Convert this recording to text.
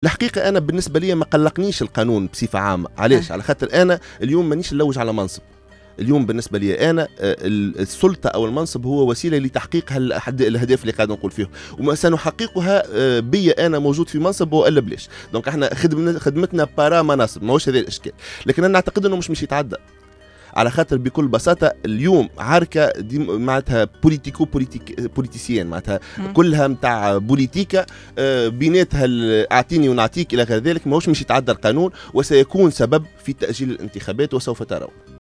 الحقيقة أنا بالنسبة لي ما قلقنيش القانون بصفة عامة. علاش؟ على خاطر أنا اليوم مانيش نلوج على منصب. اليوم بالنسبة لي أنا السلطة أو المنصب هو وسيلة لتحقيق الأهداف اللي قاعد نقول فيهم، وما سنحققها بيا أنا موجود في منصب وإلا بلاش. دونك احنا خدمتنا بارا مناصب، ماهوش هذا الإشكال. لكن أنا أعتقد أنه مش يتعدى، على خاطر بكل بساطة اليوم عركة دي معناتها بوليتيسيان، معناتها كلها متاع بوليتيكا بيناتها أعطيني ونعطيك إلى غير ذلك، ماهوش يتعدى القانون وسيكون سبب في تأجيل الانتخابات وسوف تروا.